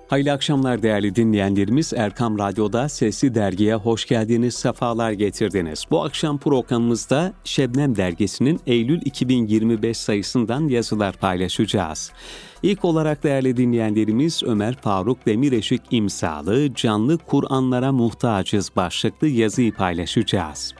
Hayırlı akşamlar değerli dinleyenlerimiz. Erkam Radyo'da Sesli Dergi'ye hoş geldiniz, sefalar getirdiniz. Bu akşam programımızda Şebnem Dergisi'nin Eylül 2025 sayısından yazılar paylaşacağız. İlk olarak değerli dinleyenlerimiz Ömer Faruk Demireşik imzalı Canlı Kur'anlara Muhtacız başlıklı yazıyı paylaşacağız.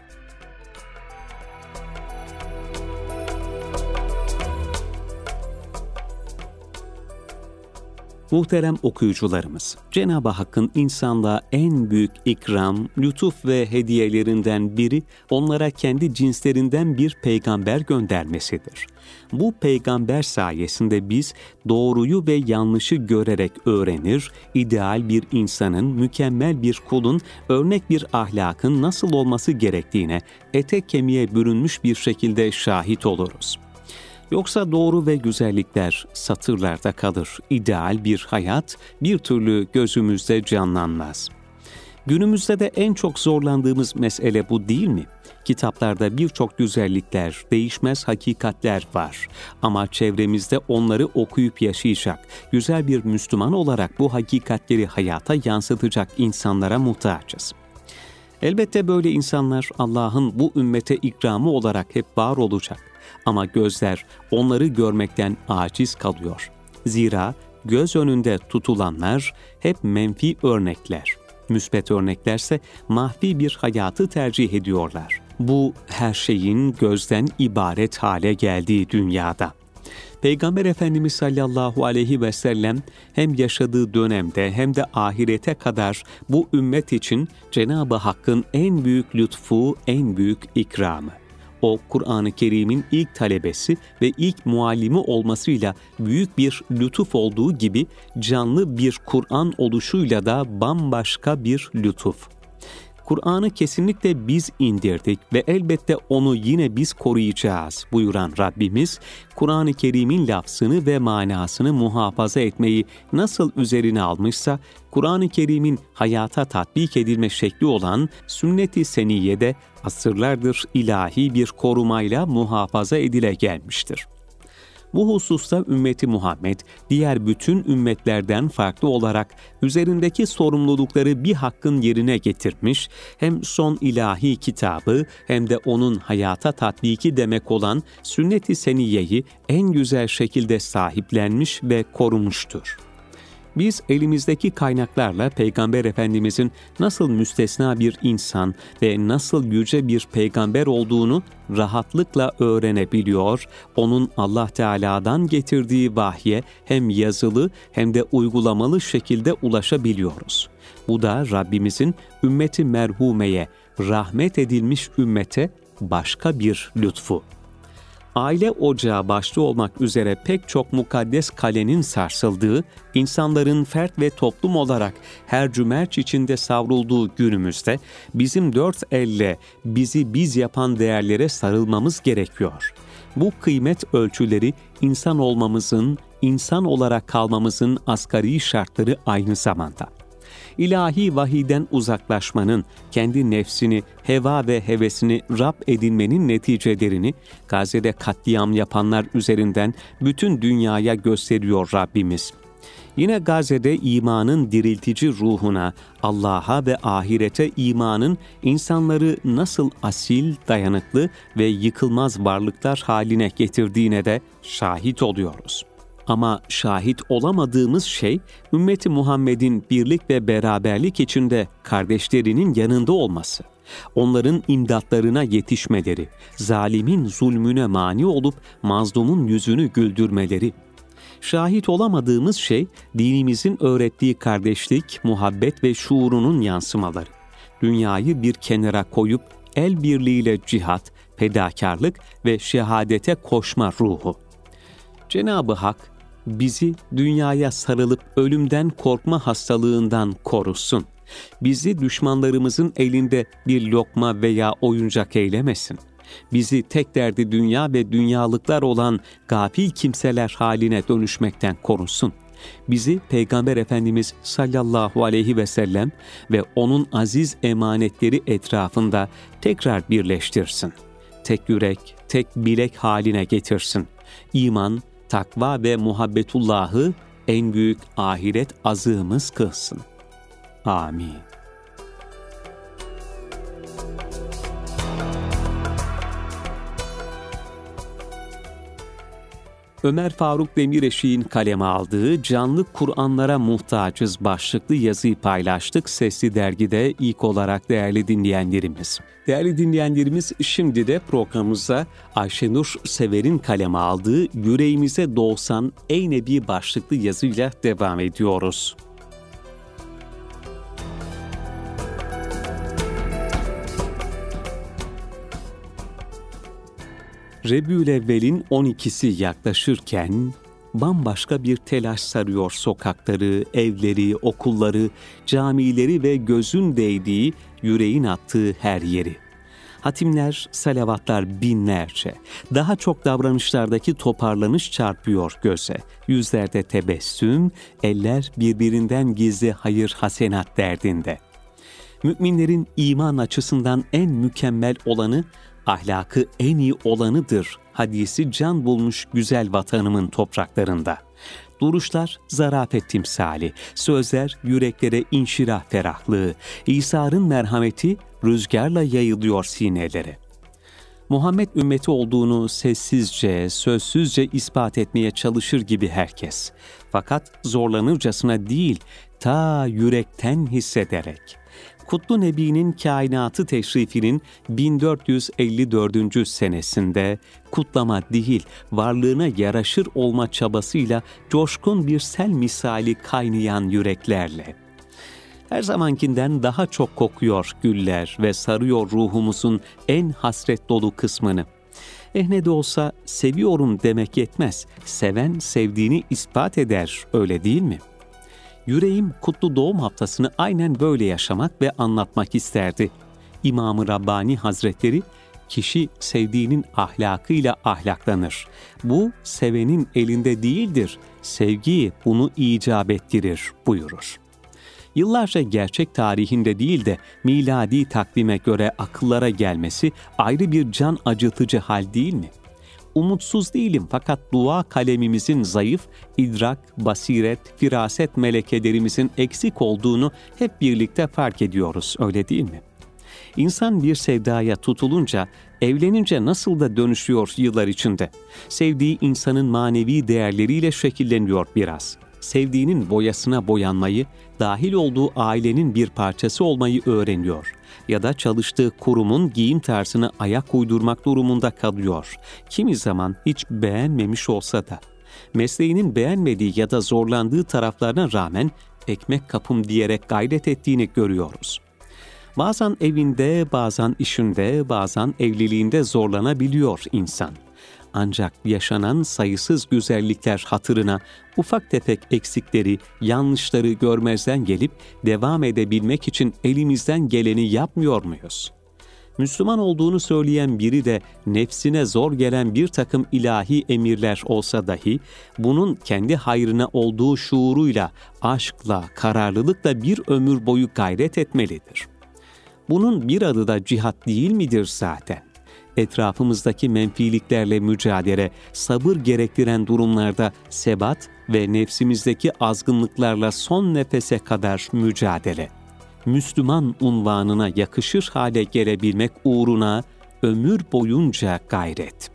Muhterem okuyucularımız, Cenab-ı Hakk'ın insanlığa en büyük ikram, lütuf ve hediyelerinden biri onlara kendi cinslerinden bir peygamber göndermesidir. Bu peygamber sayesinde biz doğruyu ve yanlışı görerek öğrenir, ideal bir insanın, mükemmel bir kulun, örnek bir ahlakın nasıl olması gerektiğine ete kemiğe bürünmüş bir şekilde şahit oluruz. Yoksa doğru ve güzellikler satırlarda kalır. İdeal bir hayat bir türlü gözümüzde canlanmaz. Günümüzde de en çok zorlandığımız mesele bu değil mi? Kitaplarda birçok güzellikler, değişmez hakikatler var. Ama çevremizde onları okuyup yaşayacak, güzel bir Müslüman olarak bu hakikatleri hayata yansıtacak insanlara muhtacız. Elbette böyle insanlar Allah'ın bu ümmete ikramı olarak hep var olacak. Ama gözler onları görmekten aciz kalıyor. Zira göz önünde tutulanlar hep menfi örnekler. Müsbet örneklerse mahfi bir hayatı tercih ediyorlar. Bu her şeyin gözden ibaret hale geldiği dünyada. Peygamber Efendimiz sallallahu aleyhi ve sellem hem yaşadığı dönemde hem de ahirete kadar bu ümmet için Cenab-ı Hakk'ın en büyük lütfu, en büyük ikramı. O, Kur'an-ı Kerim'in ilk talebesi ve ilk muallimi olmasıyla büyük bir lütuf olduğu gibi canlı bir Kur'an oluşuyla da bambaşka bir lütuf. Kur'an'ı kesinlikle biz indirdik ve elbette onu yine biz koruyacağız buyuran Rabbimiz, Kur'an-ı Kerim'in lafzını ve manasını muhafaza etmeyi nasıl üzerine almışsa, Kur'an-ı Kerim'in hayata tatbik edilme şekli olan sünnet-i seniyede asırlardır ilahi bir korumayla muhafaza edile gelmiştir. Bu hususta ümmeti Muhammed, diğer bütün ümmetlerden farklı olarak üzerindeki sorumlulukları bir hakkın yerine getirmiş, hem son ilahi kitabı hem de onun hayata tatbiki demek olan sünnet-i seniyeyi en güzel şekilde sahiplenmiş ve korumuştur. Biz elimizdeki kaynaklarla Peygamber Efendimizin nasıl müstesna bir insan ve nasıl yüce bir peygamber olduğunu rahatlıkla öğrenebiliyor, onun Allah Teala'dan getirdiği vahye hem yazılı hem de uygulamalı şekilde ulaşabiliyoruz. Bu da Rabbimizin ümmeti merhumeye, rahmet edilmiş ümmete başka bir lütfu. Aile ocağı başta olmak üzere pek çok mukaddes kalenin sarsıldığı, insanların fert ve toplum olarak her cümerç içinde savrulduğu günümüzde bizim dört elle bizi biz yapan değerlere sarılmamız gerekiyor. Bu kıymet ölçüleri insan olmamızın, insan olarak kalmamızın asgari şartları aynı zamanda. İlahi vahiyden uzaklaşmanın, kendi nefsini, heva ve hevesini Rab edinmenin neticelerini Gazze'de katliam yapanlar üzerinden bütün dünyaya gösteriyor Rabbimiz. Yine Gazze'de imanın diriltici ruhuna, Allah'a ve ahirete imanın insanları nasıl asil, dayanıklı ve yıkılmaz varlıklar haline getirdiğine de şahit oluyoruz. Ama şahit olamadığımız şey, ümmeti Muhammed'in birlik ve beraberlik içinde kardeşlerinin yanında olması, onların imdatlarına yetişmeleri, zalimin zulmüne mani olup mazlumun yüzünü güldürmeleri. Şahit olamadığımız şey, dinimizin öğrettiği kardeşlik, muhabbet ve şuurunun yansımaları. Dünyayı bir kenara koyup el birliğiyle cihat, fedakarlık ve şehadete koşma ruhu. Cenab-ı Hak bizi dünyaya sarılıp ölümden korkma hastalığından korusun. Bizi düşmanlarımızın elinde bir lokma veya oyuncak eylemesin. Bizi tek derdi dünya ve dünyalıklar olan gafil kimseler haline dönüşmekten korusun. Bizi Peygamber Efendimiz sallallahu aleyhi ve sellem ve onun aziz emanetleri etrafında tekrar birleştirsin. Tek yürek, tek bilek haline getirsin. İman, takva ve muhabbetullahı en büyük ahiret azığımız kılsın. Amin. Ömer Faruk Demireşik'in kaleme aldığı "Canlı Kur'anlara Muhtacız" başlıklı yazıyı paylaştık Sesli Dergi'de ilk olarak değerli dinleyenlerimiz. Değerli dinleyenlerimiz, şimdi de programımıza Ayşenur Sever'in kaleme aldığı "Yüreğimize Doğsan Ey Nebi" başlıklı yazıyla devam ediyoruz. Rebiülevvel'in 12'si yaklaşırken bambaşka bir telaş sarıyor sokakları, evleri, okulları, camileri ve gözün değdiği, yüreğin attığı her yeri. Hatimler, salavatlar binlerce. Daha çok davranışlardaki toparlanış çarpıyor göze. Yüzlerde tebessüm, eller birbirinden gizli hayır hasenat derdinde. Müminlerin iman açısından en mükemmel olanı, ahlakı en iyi olanıdır hadisi can bulmuş güzel vatanımın topraklarında. Duruşlar zarafet timsali, sözler yüreklere inşirah ferahlığı, İsa'nın merhameti rüzgarla yayılıyor sinelere. Muhammed ümmeti olduğunu sessizce, sözsüzce ispat etmeye çalışır gibi herkes. Fakat zorlanırcasına değil, ta yürekten hissederek. Kutlu Nebi'nin kainatı teşrifinin 1454. senesinde kutlama değil, varlığına yaraşır olma çabasıyla coşkun bir sel misali kaynayan yüreklerle. Her zamankinden daha çok kokuyor güller ve sarıyor ruhumuzun en hasret dolu kısmını. Ne de olsa seviyorum demek yetmez, seven sevdiğini ispat eder, öyle değil mi? Yüreğim Kutlu Doğum Haftası'nı aynen böyle yaşamak ve anlatmak isterdi. İmam-ı Rabbani Hazretleri, kişi sevdiğinin ahlakıyla ahlaklanır. Bu sevenin elinde değildir, sevgi bunu icap ettirir buyurur. Yıllarca gerçek tarihinde değil de miladi takvime göre akıllara gelmesi ayrı bir can acıtıcı hal değil mi? Umutsuz değilim fakat dua kalemimizin zayıf, idrak, basiret, firaset melekelerimizin eksik olduğunu hep birlikte fark ediyoruz, öyle değil mi? İnsan bir sevdaya tutulunca, evlenince nasıl da dönüşüyor yıllar içinde. Sevdiği insanın manevi değerleriyle şekilleniyor biraz. Sevdiğinin boyasına boyanmayı, dahil olduğu ailenin bir parçası olmayı öğreniyor. Ya da çalıştığı kurumun giyim tarzına ayak uydurmak durumunda kalıyor. Kimi zaman hiç beğenmemiş olsa da. Mesleğinin beğenmediği ya da zorlandığı taraflarına rağmen ekmek kapım diyerek gayret ettiğini görüyoruz. Bazen evinde, bazen işinde, bazen evliliğinde zorlanabiliyor insan. Ancak yaşanan sayısız güzellikler hatırına ufak tefek eksikleri, yanlışları görmezden gelip devam edebilmek için elimizden geleni yapmıyor muyuz? Müslüman olduğunu söyleyen biri de nefsine zor gelen bir takım ilahi emirler olsa dahi bunun kendi hayrına olduğu şuuruyla, aşkla, kararlılıkla bir ömür boyu gayret etmelidir. Bunun bir adı da cihat değil midir zaten? Etrafımızdaki menfiliklerle mücadele, sabır gerektiren durumlarda sebat ve nefsimizdeki azgınlıklarla son nefese kadar mücadele. Müslüman unvanına yakışır hale gelebilmek uğruna ömür boyunca gayret.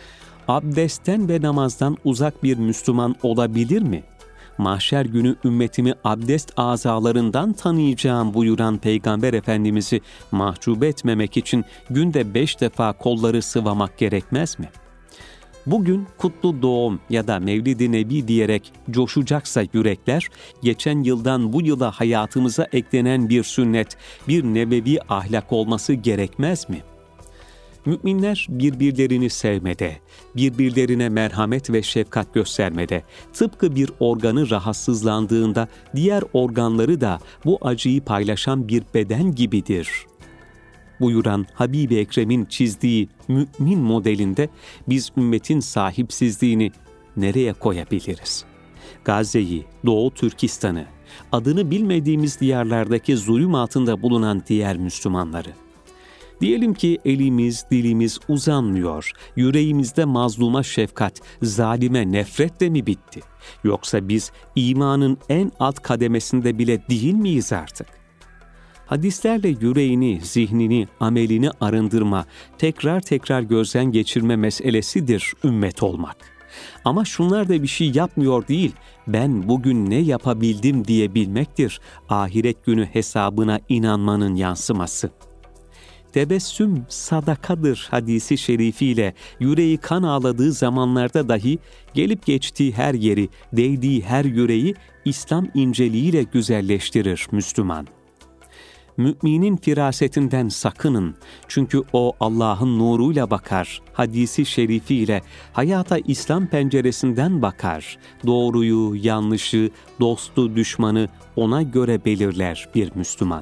Abdestten ve namazdan uzak bir Müslüman olabilir mi? Mahşer günü ümmetimi abdest azalarından tanıyacağım buyuran Peygamber Efendimiz'i mahcup etmemek için günde 5 defa kolları sıvamak gerekmez mi? Bugün kutlu doğum ya da Mevlid-i Nebi diyerek coşacaksa yürekler, geçen yıldan bu yıla hayatımıza eklenen bir sünnet, bir nebevi ahlak olması gerekmez mi? Müminler birbirlerini sevmede, birbirlerine merhamet ve şefkat göstermede, tıpkı bir organı rahatsızlandığında diğer organları da bu acıyı paylaşan bir beden gibidir buyuran Habib-i Ekrem'in çizdiği mümin modelinde biz ümmetin sahipsizliğini nereye koyabiliriz? Gazze'yi, Doğu Türkistan'ı, adını bilmediğimiz diyarlardaki zulüm altında bulunan diğer Müslümanları. Diyelim ki elimiz, dilimiz uzanmıyor, yüreğimizde mazluma şefkat, zalime nefret de mi bitti? Yoksa biz imanın en alt kademesinde bile değil miyiz artık? Hadislerle yüreğini, zihnini, amelini arındırma, tekrar tekrar gözden geçirme meselesidir ümmet olmak. Ama şunlar da bir şey yapmıyor değil, ben bugün ne yapabildim diyebilmektir ahiret günü hesabına inanmanın yansıması. Tebessüm sadakadır hadisi şerifiyle yüreği kan ağladığı zamanlarda dahi gelip geçtiği her yeri, değdiği her yüreği İslam inceliğiyle güzelleştirir Müslüman. Müminin firasetinden sakının çünkü o Allah'ın nuruyla bakar, hadisi şerifiyle hayata İslam penceresinden bakar, doğruyu, yanlışı, dostu, düşmanı ona göre belirler bir Müslüman.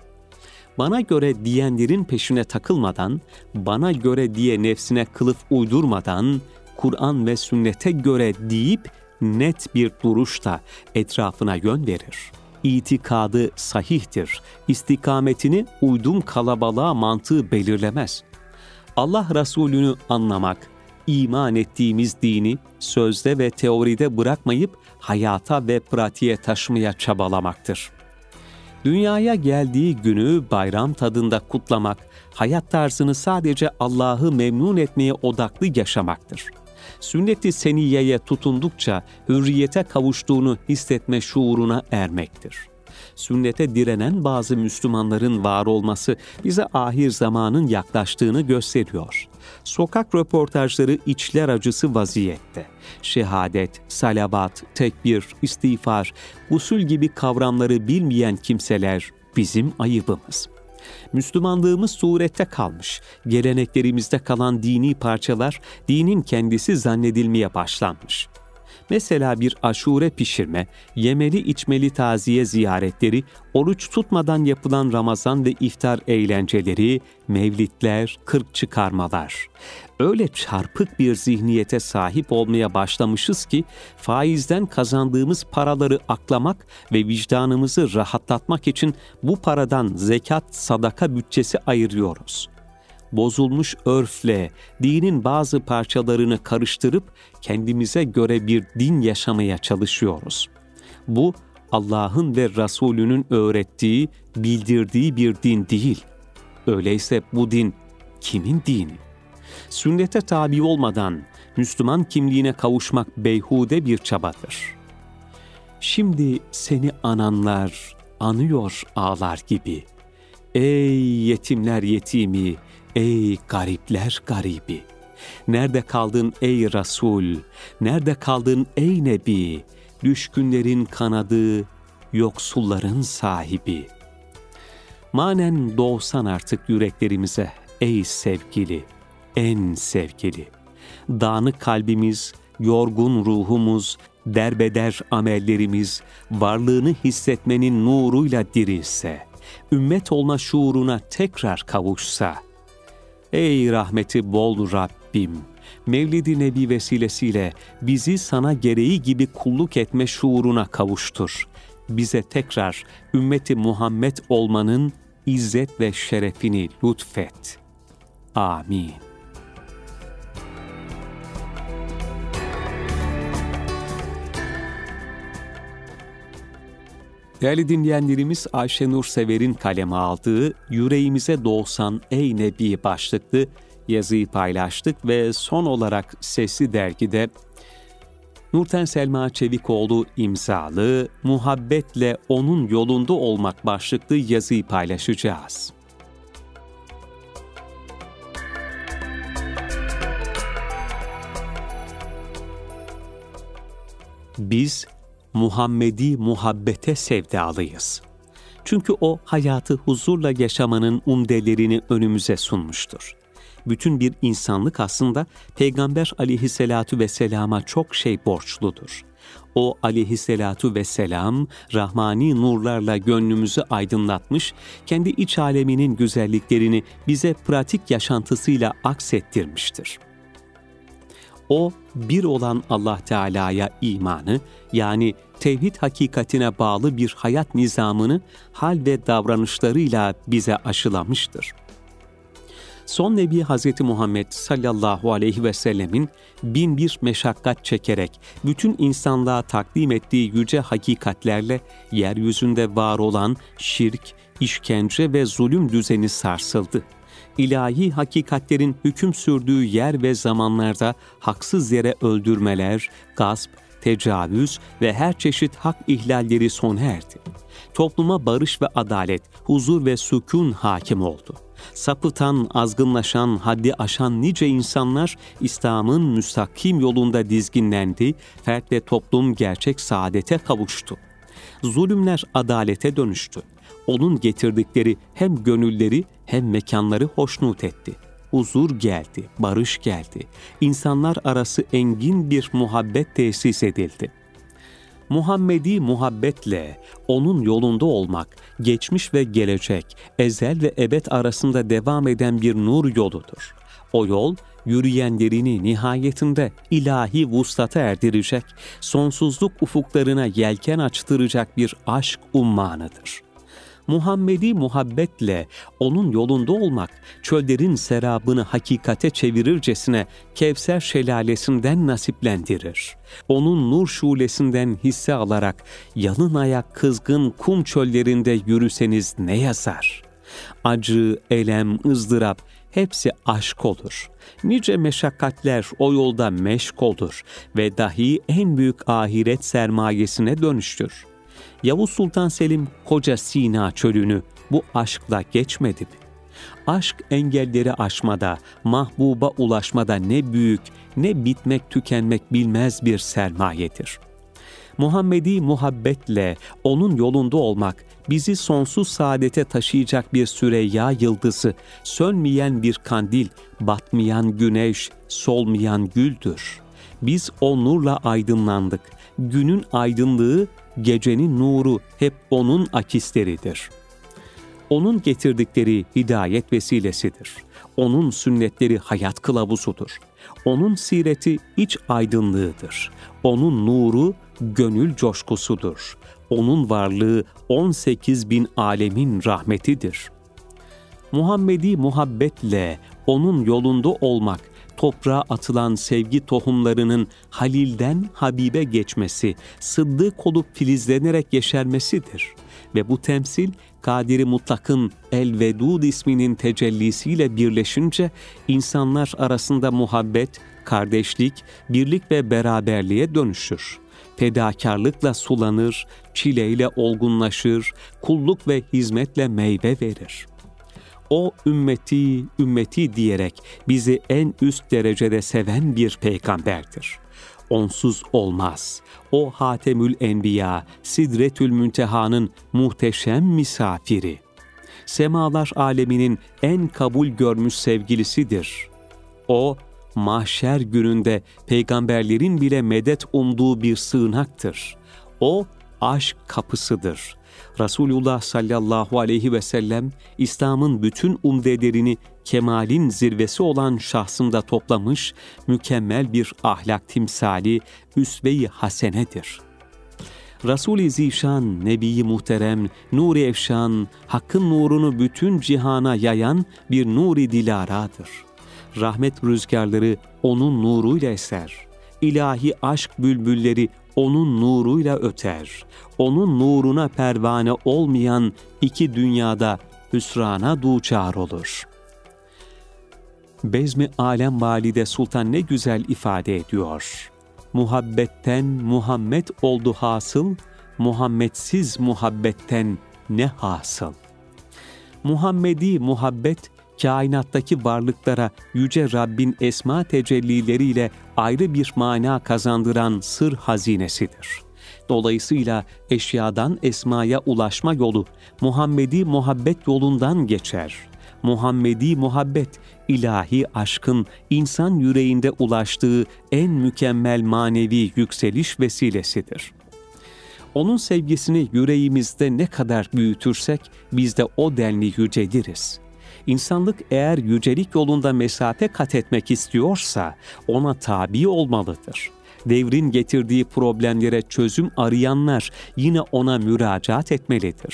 Bana göre diyenlerin peşine takılmadan, bana göre diye nefsine kılıf uydurmadan, Kur'an ve sünnete göre deyip net bir duruşla etrafına yön verir. İtikadı sahihtir, istikametini uydum kalabalığa mantığı belirlemez. Allah Resulü'nü anlamak, iman ettiğimiz dini sözde ve teoride bırakmayıp hayata ve pratiğe taşımaya çabalamaktır. Dünyaya geldiği günü bayram tadında kutlamak, hayat tarzını sadece Allah'ı memnun etmeye odaklı yaşamaktır. Sünnet-i seniyeye tutundukça hürriyete kavuştuğunu hissetme şuuruna ermektir. Sünnete direnen bazı Müslümanların var olması bize ahir zamanın yaklaştığını gösteriyor. Sokak röportajları içler acısı vaziyette. Şehadet, salavat, tekbir, istiğfar, gusül gibi kavramları bilmeyen kimseler bizim ayıbımız. Müslümanlığımız surette kalmış, geleneklerimizde kalan dini parçalar dinin kendisi zannedilmeye başlanmış. Mesela bir aşure pişirme, yemeli içmeli taziye ziyaretleri, oruç tutmadan yapılan Ramazan ve iftar eğlenceleri, mevlitler, kırk çıkarmalar. Öyle çarpık bir zihniyete sahip olmaya başlamışız ki faizden kazandığımız paraları aklamak ve vicdanımızı rahatlatmak için bu paradan zekat, sadaka bütçesi ayırıyoruz. Bozulmuş örfle dinin bazı parçalarını karıştırıp kendimize göre bir din yaşamaya çalışıyoruz. Bu Allah'ın ve Resulünün öğrettiği, bildirdiği bir din değil. Öyleyse bu din kimin dini? Sünnete tabi olmadan Müslüman kimliğine kavuşmak beyhude bir çabadır. Şimdi seni ananlar anıyor ağlar gibi. Ey yetimler yetimi, ey garipler garibi. Nerede kaldın ey Resul, nerede kaldın ey Nebi, düşkünlerin kanadı, yoksulların sahibi. Manen doğsan artık yüreklerimize ey sevgili, en sevgili. Dağınık kalbimiz, yorgun ruhumuz, derbeder amellerimiz, varlığını hissetmenin nuruyla dirilse, ümmet olma şuuruna tekrar kavuşsa, ey rahmeti bol Rabbim, Mevlid-i Nebi vesilesiyle bizi sana gereği gibi kulluk etme şuuruna kavuştur. Bize tekrar ümmeti Muhammed olmanın izzet ve şerefini lütfet. Amin. Değerli dinleyenlerimiz, Ayşenur Sever'in kaleme aldığı "Yüreğimize doğsan ey Nebi" başlıklı yazıyı paylaştık ve son olarak Sesli Dergi'de Nurten Selma Çevikoğlu imzalı "Muhabbetle onun yolunda olmak" başlıklı yazıyı paylaşacağız. Biz Muhammedi muhabbete sevdalıyız. Çünkü o hayatı huzurla yaşamanın umdelerini önümüze sunmuştur. Bütün bir insanlık aslında Peygamber aleyhissalatu vesselama çok şey borçludur. O aleyhissalatu vesselam rahmani nurlarla gönlümüzü aydınlatmış, kendi iç aleminin güzelliklerini bize pratik yaşantısıyla aksettirmiştir. O, bir olan Allah Teala'ya imanı, yani tevhid hakikatine bağlı bir hayat nizamını hal ve davranışlarıyla bize aşılamıştır. Son Nebi Hz. Muhammed sallallahu aleyhi ve sellemin bin bir meşakkat çekerek bütün insanlığa takdim ettiği yüce hakikatlerle yeryüzünde var olan şirk, işkence ve zulüm düzeni sarsıldı. İlahi hakikatlerin hüküm sürdüğü yer ve zamanlarda haksız yere öldürmeler, gasp, tecavüz ve her çeşit hak ihlalleri sona erdi. Topluma barış ve adalet, huzur ve sükun hakim oldu. Sapıtan, azgınlaşan, haddi aşan nice insanlar İslam'ın müstakim yolunda dizginlendi, fert ve toplum gerçek saadete kavuştu. Zulümler adalete dönüştü. Onun getirdikleri hem gönülleri hem mekanları hoşnut etti. Huzur geldi, barış geldi. İnsanlar arası engin bir muhabbet tesis edildi. Muhammedi muhabbetle onun yolunda olmak, geçmiş ve gelecek, ezel ve ebed arasında devam eden bir nur yoludur. O yol, yürüyenlerini nihayetinde ilahi vuslata erdirecek, sonsuzluk ufuklarına yelken açtıracak bir aşk ummanıdır. Muhammedi muhabbetle onun yolunda olmak, çöllerin serabını hakikate çevirircesine Kevser şelalesinden nasiplendirir. Onun nur şulesinden hisse alarak yalın ayak kızgın kum çöllerinde yürüseniz ne yazar? Acı, elem, ızdırap hepsi aşk olur. Nice meşakkatler o yolda meşk olur ve dahi en büyük ahiret sermayesine dönüştür. Yavuz Sultan Selim koca Sina çölünü bu aşkla geçmedi mi? Aşk engelleri aşmada, mahbuba ulaşmada ne büyük, ne bitmek tükenmek bilmez bir sermayedir. Muhammedi muhabbetle onun yolunda olmak, bizi sonsuz saadete taşıyacak bir Süreyya yıldızı, sönmeyen bir kandil, batmayan güneş, solmayan güldür. Biz o nurla aydınlandık. Günün aydınlığı, gecenin nuru hep onun akisleridir. Onun getirdikleri hidayet vesilesidir. Onun sünnetleri hayat kılavuzudur. Onun sireti iç aydınlığıdır. Onun nuru gönül coşkusudur. Onun varlığı 18 bin alemin rahmetidir. Muhammedi muhabbetle onun yolunda olmak, toprağa atılan sevgi tohumlarının Halil'den Habib'e geçmesi, sıddık olup filizlenerek yeşermesidir. Ve bu temsil, Kadir-i Mutlak'ın El-Vedud isminin tecellisiyle birleşince, insanlar arasında muhabbet, kardeşlik, birlik ve beraberliğe dönüşür. Fedakarlıkla sulanır, çileyle olgunlaşır, kulluk ve hizmetle meyve verir. O ümmeti, ümmeti diyerek bizi en üst derecede seven bir peygamberdir. Onsuz olmaz. O Hatemül Enbiya, Sidretül Münteha'nın muhteşem misafiri. Semalar aleminin en kabul görmüş sevgilisidir. O, mahşer gününde peygamberlerin bile medet umduğu bir sığınaktır. O, aşk kapısıdır. Resulullah sallallahu aleyhi ve sellem, İslam'ın bütün umdelerini kemalin zirvesi olan şahsında toplamış, mükemmel bir ahlak timsali, üsve-i hasenedir. Resul-i Zişan, Nebi-i Muhterem, Nur-i Efşan, Hakk'ın nurunu bütün cihana yayan bir Nur-i Dilaradır. Rahmet rüzgarları onun nuruyla eser. İlahi aşk bülbülleri onun nuruyla öter. Onun nuruna pervane olmayan iki dünyada hüsrana duçar olur. Bezmi Alem Valide Sultan ne güzel ifade ediyor. Muhabbetten Muhammed oldu hasıl, Muhammedsiz muhabbetten ne hasıl? Muhammedi muhabbet, kainattaki varlıklara Yüce Rabbin esma tecellileriyle ayrı bir mana kazandıran sır hazinesidir. Dolayısıyla eşyadan esmaya ulaşma yolu Muhammedi muhabbet yolundan geçer. Muhammedi muhabbet, ilahi aşkın insan yüreğinde ulaştığı en mükemmel manevi yükseliş vesilesidir. Onun sevgisini yüreğimizde ne kadar büyütürsek biz de o denli yüceliriz. İnsanlık eğer yücelik yolunda mesafe kat etmek istiyorsa ona tabi olmalıdır. Devrin getirdiği problemlere çözüm arayanlar yine ona müracaat etmelidir.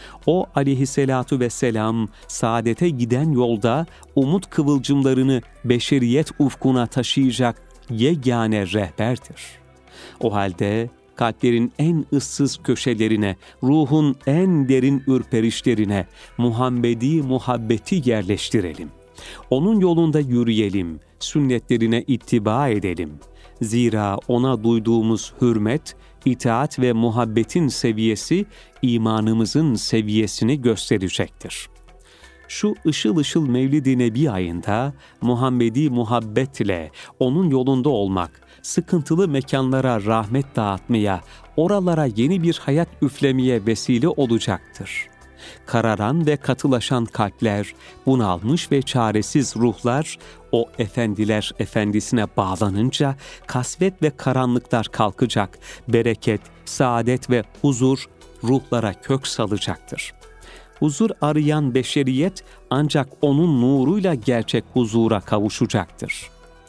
O aleyhisselatu vesselam saadete giden yolda umut kıvılcımlarını beşeriyet ufkuna taşıyacak yegane rehberdir. O halde kalplerin en ıssız köşelerine, ruhun en derin ürperişlerine Muhammedi muhabbeti yerleştirelim. Onun yolunda yürüyelim, sünnetlerine ittiba edelim. Zira ona duyduğumuz hürmet, itaat ve muhabbetin seviyesi imanımızın seviyesini gösterecektir. Şu ışıl ışıl Mevlid-i Nebi ayında Muhammedi muhabbetle onun yolunda olmak, sıkıntılı mekanlara rahmet dağıtmaya, oralara yeni bir hayat üflemeye vesile olacaktır. Kararan ve katılaşan kalpler, bunalmış ve çaresiz ruhlar, o efendiler efendisine bağlanınca kasvet ve karanlıklar kalkacak, bereket, saadet ve huzur ruhlara kök salacaktır. Huzur arayan beşeriyet ancak onun nuruyla gerçek huzura kavuşacaktır.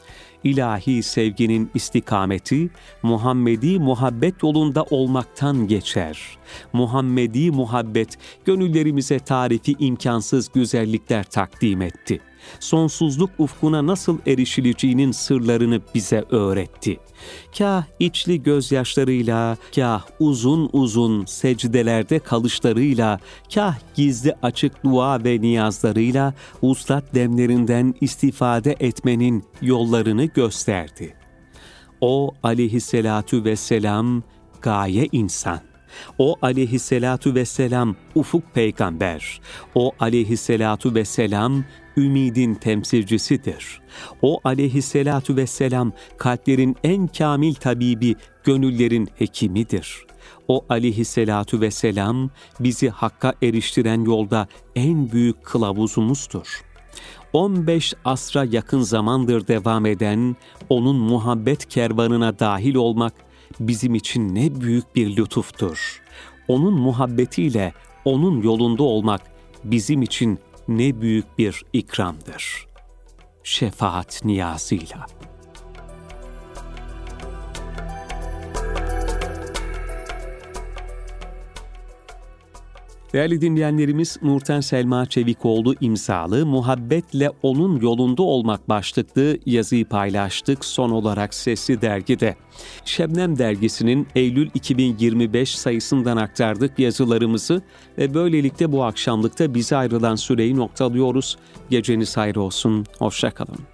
İlahi sevginin istikameti Muhammedi muhabbet yolunda olmaktan geçer. Muhammedi muhabbet gönüllerimize tarifi imkansız güzellikler takdim etti. Sonsuzluk ufkuna nasıl erişileceğinin sırlarını bize öğretti. Kâh içli gözyaşlarıyla, kâh uzun uzun secdelerde kalışlarıyla, kâh gizli açık dua ve niyazlarıyla vuslat demlerinden istifade etmenin yollarını gösterdi. O aleyhisselatu vesselam gaye insan. O aleyhisselatu vesselam ufuk peygamber. O aleyhisselatu vesselam ümidin temsilcisidir. O aleyhisselatu vesselam kalplerin en kamil tabibi, gönüllerin hekimidir. O aleyhisselatu vesselam bizi hakka eriştiren yolda en büyük kılavuzumuzdur. 15 asra yakın zamandır devam eden onun muhabbet kervanına dahil olmak bizim için ne büyük bir lütuftur. Onun muhabbetiyle onun yolunda olmak bizim için ne büyük bir ikramdır. Şefaat niyazıyla. Değerli dinleyenlerimiz, Nurten Selma Çevikoğlu imzalı Muhabbetle Onun Yolunda Olmak başlıklı yazıyı paylaştık son olarak Sesli Dergi'de. Şebnem Dergisi'nin Eylül 2025 sayısından aktardık yazılarımızı ve böylelikle bu akşamlıkta bize ayrılan süreyi noktalıyoruz. Geceniz hayır olsun, hoşça kalın.